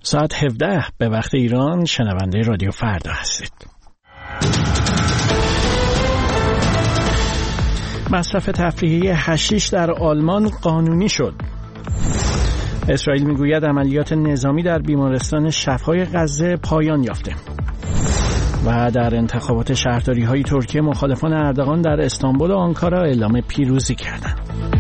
ساعت 17 به وقت ایران شنونده رادیو فردا هستید. مصرف تفریحی حشیش در آلمان قانونی شد. اسرائیل میگوید عملیات نظامی در بیمارستان شفای غزه پایان یافته. و در انتخابات شهرداری‌های ترکیه مخالفان اردوغان در استانبول و آنکارا اعلام پیروزی کردند.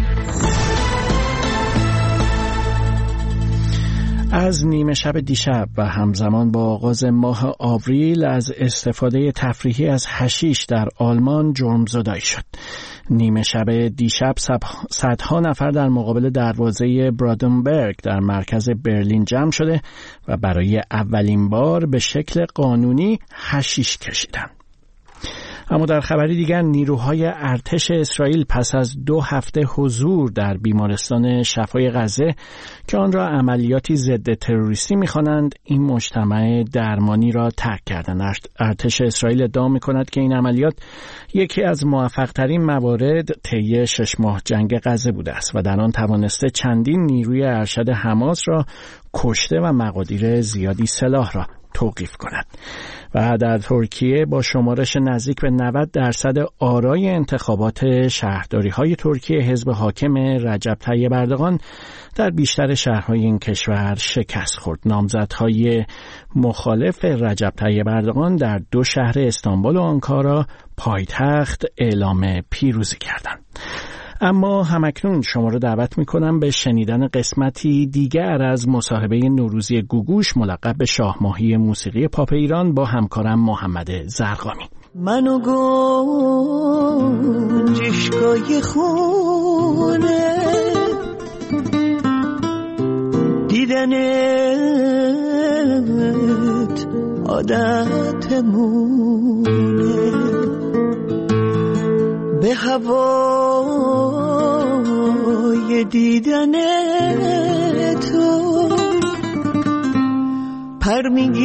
از نیمه شب دیشب و همزمان با آغاز ماه آوریل از استفاده تفریحی از حشیش در آلمان جرمزدایی شد. نیمه شب دیشب صدها نفر در مقابل دروازه برادنبرگ در مرکز برلین جمع شده و برای اولین بار به شکل قانونی حشیش کشیدند. اما در خبری دیگر نیروهای ارتش اسرائیل پس از 2 هفته حضور در بیمارستان شفای غزه که آن را عملیاتی ضد تروریستی می‌خوانند این مجتمع درمانی را ترک کردند. ارتش اسرائیل ادعا می‌کند که این عملیات یکی از موفق‌ترین موارد طی 6 ماه جنگ غزه بوده است و در آن توانسته چندین نیروی ارشد حماس را کشته و مقادیر زیادی سلاح را توقیف کند. و در ترکیه با شمارش نزدیک به 90% آرای انتخابات شهرداری‌های ترکیه حزب حاکم رجب طیب اردوغان در بیشتر شهرهای این کشور شکست خورد. نامزدهای مخالف رجب طیب اردوغان در 2 شهر استانبول و آنکارا پایتخت اعلام پیروزی کردند. اما همکنون شما رو دعوت میکنم به شنیدن قسمتی دیگر از مصاحبه نوروزی گوگوش ملقب به شاهماهی موسیقی پاپ ایران با همکارم محمد زرقامی. منو گنجشگاه خونه دیدنت عادتمونه به هوای دیدن تو پر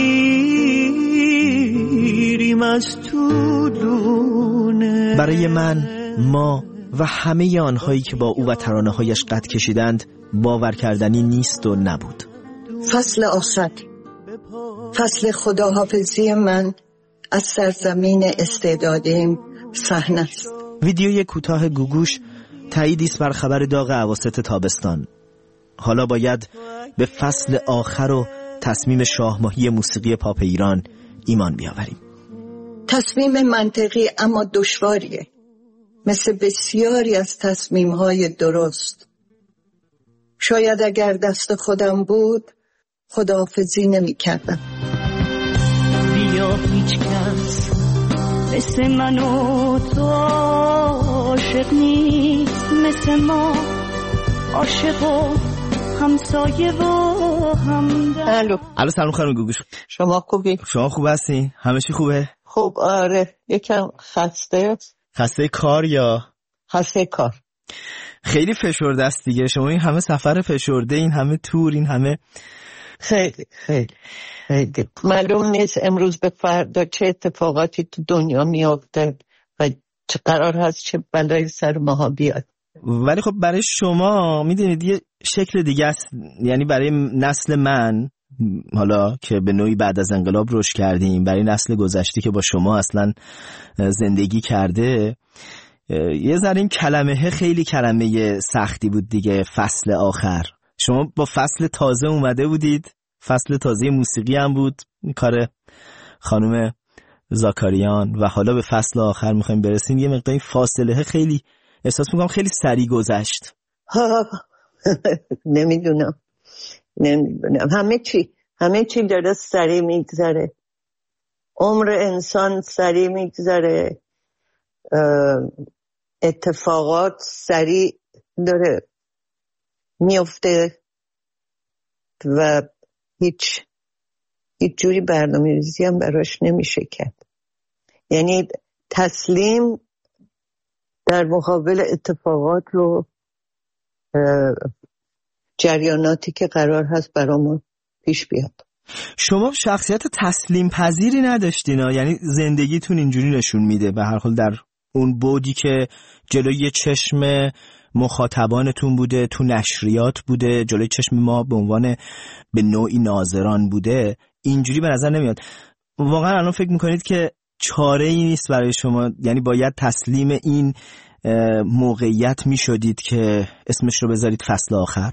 میگیریم از تو دونه. برای من، ما و همه آنهایی که با او و ترانه‌هایش قد کشیدند باور کردنی نیست و نبود. فصل آخر، فصل خداحافظی من از سرزمین استعدادیم صحنه است. ویدیوی کوتاه گوگوش تاییدی است بر خبر داغ اواسط تابستان. حالا باید به فصل آخر و تصمیم شاهماهی موسیقی پاپ ایران ایمان بیاوریم. تصمیم منطقی اما دشواریه، مثل بسیاری از تصمیم‌های درست. شاید اگر دست خودم بود خداحافظی نمی‌کردم. بیا هیچ کس مثل من و تو عاشق نیست، مثل ما عاشق و همسایه و همدم. الو سلام خانم گوگوش. شما خوبی؟ شما خوب هستی؟ همه چی خوبه؟ خوب، آره. یکم خسته. خسته کار یا؟ خسته کار. خیلی فشرده است دیگه. شما این همه سفر فشرده، این همه تور، این همه خیلی معلوم نیست امروز به فردا چه اتفاقاتی تو دنیا میافته و چه قرار هست چه بلایی سر ماها بیاد. ولی خب برای شما میدونید یه شکل دیگه است. یعنی برای نسل من، حالا که به نوعی بعد از انقلاب رشد کردیم، برای نسل گذشته که با شما اصلا زندگی کرده، یه ذره این کلمه خیلی کلمه سختی بود دیگه. فصل آخر، شما با فصل تازه اومده بودید، فصل تازه موسیقی هم بود، این کار خانم زاکاریان، و حالا به فصل آخر میخوایم برسیم. یه مقداری فاصله خیلی احساس میکنم خیلی سریع گذشت. نمیدونم همه چی داره سریع میگذره. عمر انسان سریع میگذره، اتفاقات سریع داره میفته و هیچ جوری برنامه‌ریزی هم براش نمیشه کرد. یعنی تسلیم در مقابل اتفاقات رو، جریاناتی که قرار هست برامون پیش بیاد. شما شخصیت تسلیم پذیری نداشتین ها؟ یعنی زندگیتون اینجوری نشون میده به هر حال در اون بودی که جلوی چشم مخاطبانتون بوده، تو نشریات بوده، جلوی چشم ما به عنوان به نوعی ناظران بوده، اینجوری به نظر نمیاد. واقعا الان فکر میکنید که چاره ای نیست برای شما؟ یعنی باید تسلیم این موقعیت میشدید که اسمش رو بذارید فصل آخر؟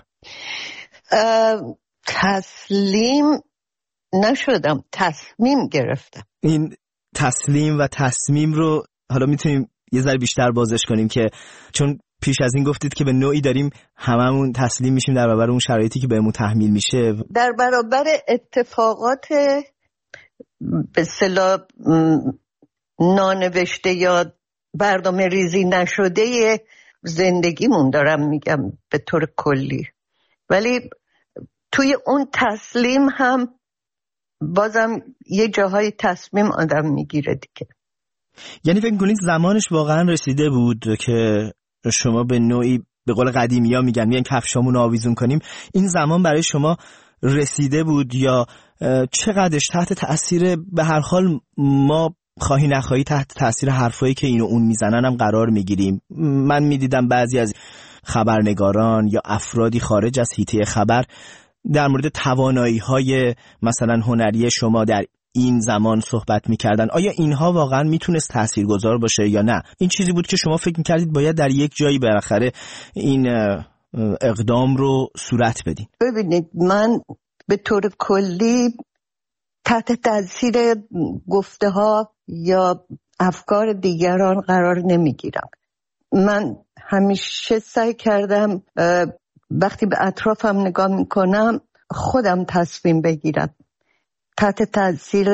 تسلیم نشدم، تصمیم گرفتم. این تسلیم و تصمیم رو حالا میتونیم یه ذره بیشتر بازش کنیم، که چون پیش از این گفتید که به نوعی داریم هممون تسلیم میشیم در برابر اون شرایطی که بهمون تحمیل میشه، در برابر اتفاقات به اصطلاح نانوشته یا برنامه ریزی نشده زندگیمون دارم میگم به طور کلی. ولی توی اون تسلیم هم بازم یه جاهای تصمیم آدم میگیره دیگه. یعنی فکر کنید زمانش واقعا رسیده بود که شما به نوعی به قول قدیمی ها میگن کفشامون آویزون کنیم، این زمان برای شما رسیده بود، یا چقدرش تحت تأثیر به هر حال ما خواهی نخواهی تحت تأثیر حرفایی که این و اون میزنن هم قرار میگیریم؟ من میدیدم بعضی از خبرنگاران یا افرادی خارج از حیطه خبر در مورد توانایی‌های مثلا هنری شما در این زمان صحبت میکردن. آیا اینها واقعا میتونست تاثیرگذار باشه یا نه؟ این چیزی بود که شما فکر میکردید باید در یک جایی بالاخره این اقدام رو صورت بدین؟ ببینید، من به طور کلی تحت تاثیر گفته ها یا افکار دیگران قرار نمیگیرم. من همیشه سعی کردم وقتی به اطرافم نگاه میکنم خودم تصمیم بگیرم، تحت تاثیر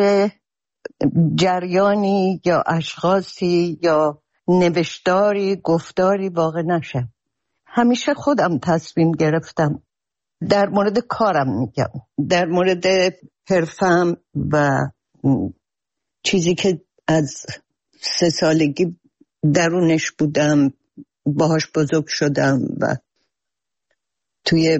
جریانی یا اشخاصی یا نوشتاری گفتاری واقع نشم. همیشه خودم تصمیم گرفتم. در مورد کارم میگم، در مورد حرفم و چیزی که از 3 سالگی درونش بودم، باهاش بزرگ شدم و توی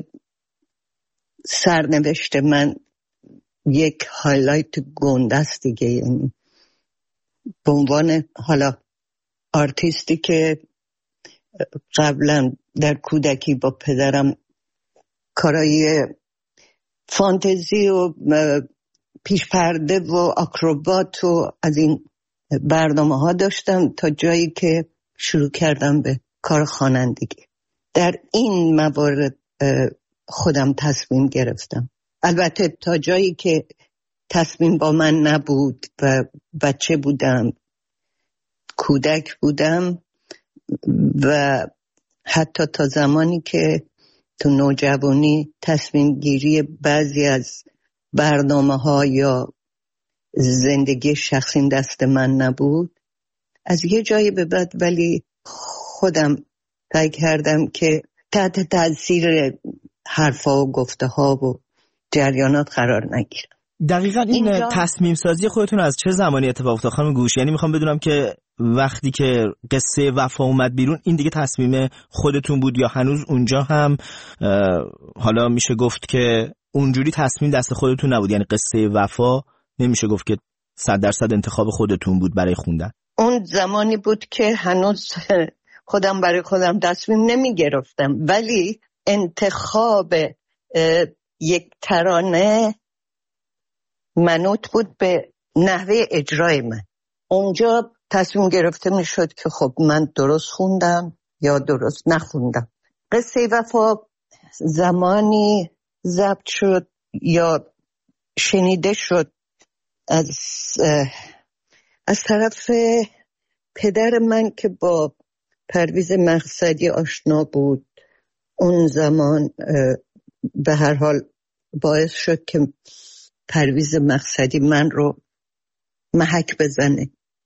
سرنوشت من یک هایلایت گنده است دیگه. یعنی به عنوان حالا آرتیستی که قبلا در کودکی با پدرم کارای فانتزی و پیش پرده و آکروبات و از این برنامه ها داشتم تا جایی که شروع کردم به کار خوانندگی. در این موارد خودم تصمیم گرفتم. البته تا جایی که تصمیم با من نبود و بچه بودم، کودک بودم، و حتی تا زمانی که تو نوجوانی تصمیم گیری بعضی از برنامه ها یا زندگی شخصی دست من نبود، از یه جایی به بعد ولی خودم سعی کردم که تحت تاثیر حرفا و گفته ها و جریانات قرار نگیرم. دقیقاً این تصمیم سازی خودتون از چه زمانی اتفاق افتاد خانم گوش؟ یعنی میخوام بدونم که وقتی که قصه وفا اومد بیرون این دیگه تصمیم خودتون بود، یا هنوز اونجا هم حالا میشه گفت که اونجوری تصمیم دست خودتون نبود؟ یعنی قصه وفا نمیشه گفت که 100% انتخاب خودتون بود برای خوندن؟ اون زمانی بود که هنوز خودم برای خودم تصمیم نمی گرفتم، ولی انتخاب یک ترانه منوط بود به نحوه اجرای من. اونجا تصمیم گرفته می شد که خب من درست خوندم یا درست نخوندم. قصه وفا زمانی ضبط شد یا شنیده شد از طرف پدر من که با پرویز مقصدی آشنا بود. اون زمان به هر حال باعث شد که پرویز مقصدی من رو محک بزنه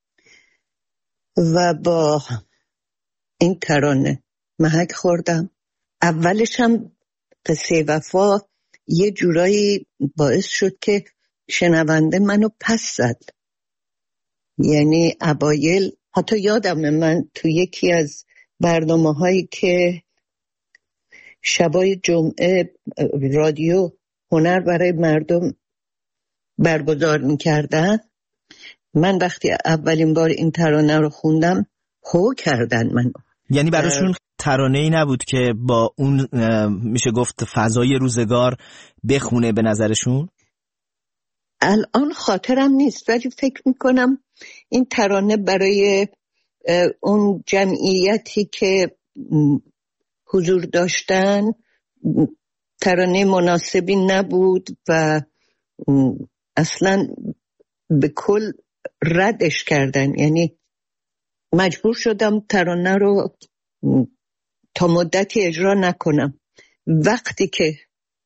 و با این ترانه محک خوردم. اولش هم قصه وفا یه جورایی باعث شد که شنونده منو پس زد. یعنی اوایل حتی یادمه من تو یکی از برنامه‌هایی که شبای جمعه رادیو هنر برای مردم برگزار می‌کردن، من وقتی اولین بار این ترانه رو خوندم هو کردن منو. یعنی براشون ترانه‌ای نبود که با اون میشه گفت فضای روزگار بخونه به نظرشون؟ الان خاطرم نیست، ولی فکر میکنم این ترانه برای اون جمعیتی که حضور داشتن ترانه مناسبی نبود و اصلا به کل ردش کردن. یعنی مجبور شدم ترانه رو تا مدتی اجرا نکنم. وقتی که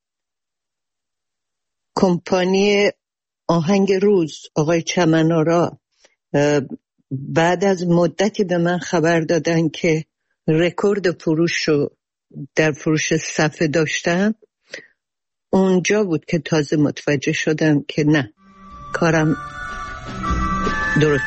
کمپانی آهنگ روز آقای چمن‌آرا بعد از مدتی به من خبر دادن که رکورد فروش رو در فروش صفحه داشتم، اونجا بود که تازه متوجه شدم که نه، کارم درست.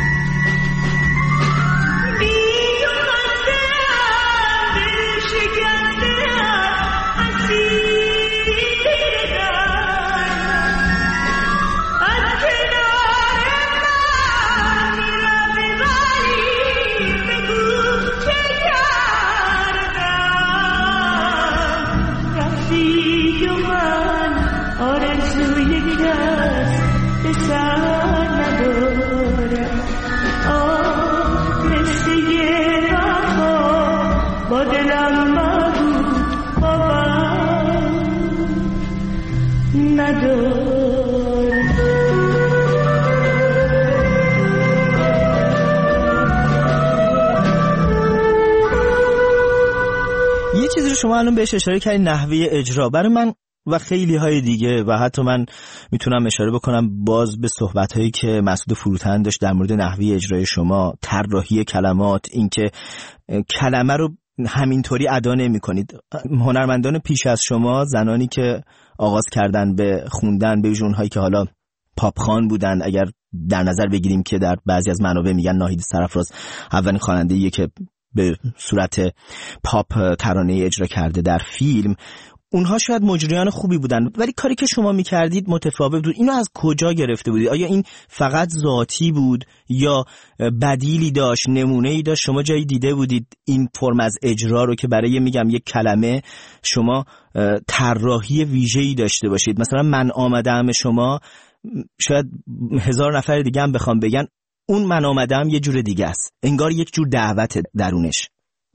یه چیزی رو شما الان بهش اشاره کردین، نحوه اجرا. برای من و خیلی های دیگه و حتی من میتونم اشاره بکنم باز به صحبت‌هایی که مسعود فروتن داشت در مورد نحوه اجرای شما، طراحی کلمات، اینکه کلمه رو همینطوری ادا نمی‌کنید. هنرمندان پیش از شما، زنانی که آغاز کردن به خوندن، به ویژه اونهایی که حالا پاپ خوان بودن، اگر در نظر بگیریم که در بعضی از منابع میگن ناهید سرفراز اولین خواننده‌ایه که به صورت پاپ ترانه اجرا کرده در فیلم، اونها شاید مجریان خوبی بودن، ولی کاری که شما میکردید متفاوت بود. اینو از کجا گرفته بودید؟ آیا این فقط ذاتی بود یا بدیلی داشت، نمونه‌ای داشت؟ شما جایی دیده بودید این فرم از اجرا رو که برای میگم یک کلمه شما طراحی ویژه‌ای داشته باشید؟ مثلا من آمدم شما شاید 1000 نفر دیگه هم بخوام بگن اون من آمدم یه جور دیگه است، انگار یک جور دعوت درونش.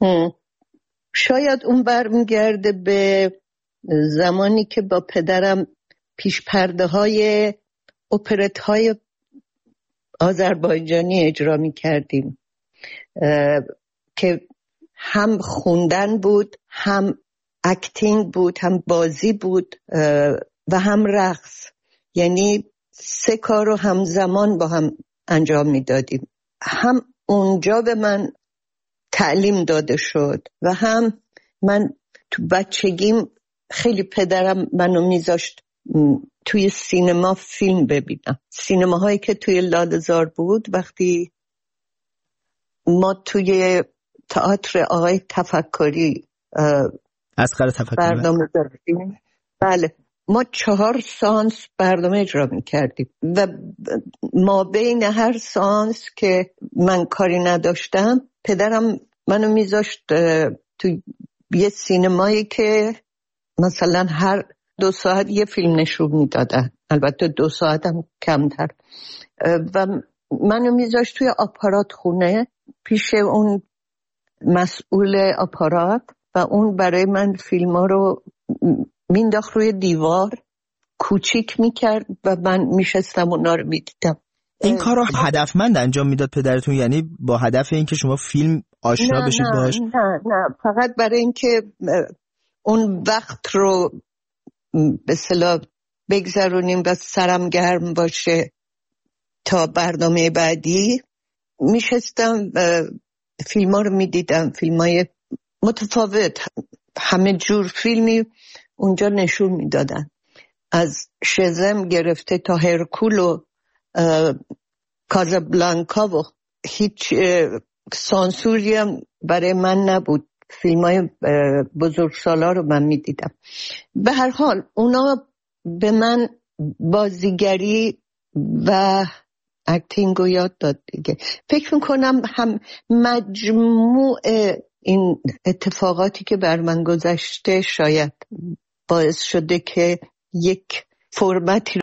شاید اون برمیگرده به زمانی که با پدرم پیش پرده های اپرت های آذربایجانی اجرا می کردیم که هم خوندن بود، هم اکتینگ بود، هم بازی بود و هم رقص. یعنی 3 کار رو همزمان با هم انجام می دادیم. هم اونجا به من تعلیم داده شد و هم من تو بچگیم خیلی پدرم منو میذاشت توی سینما فیلم ببینم. سینماهایی که توی لاله‌زار بود، وقتی ما توی تئاتر آقای تفکری اصغر تفکری برنامه داشتیم، بله، ما 4 سانس برنامه اجرا میکردیم و ما بین هر سانس که من کاری نداشتم پدرم منو میذاشت توی یه سینمایی که مثلا هر 2 ساعت یه فیلم نشون میدادن، البته 2 ساعت هم کمتر، و منو میذاشت توی آپارات خونه پیش اون مسئول آپارات و اون برای من فیلما رو مینداخت روی دیوار، کوچیک میکرد و من میشستم اونا رو میدیدم. این کار رو هدفمند انجام میداد پدرتون؟ یعنی با هدف اینکه شما فیلم آشنا بشید باهاش؟ نه، فقط برای اینکه اون وقت رو به اصطلاح بگذرونیم و سرم گرم باشه تا برنامه بعدی. میشستم فیلم ها رو میدیدم، فیلم های متفاوت، همه جور فیلمی اونجا نشون میدادن، از شزم گرفته تا هرکول و کازابلانکا و هیچ سانسوری هم برای من نبود. فیلم های بزرگسالا رو من میدیدم. به هر حال اونا به من بازیگری و اکتینگ رو یاد داد دیگه. فکر میکنم هم مجموع این اتفاقاتی که بر من گذشته شاید باعث شده که یک فرمتی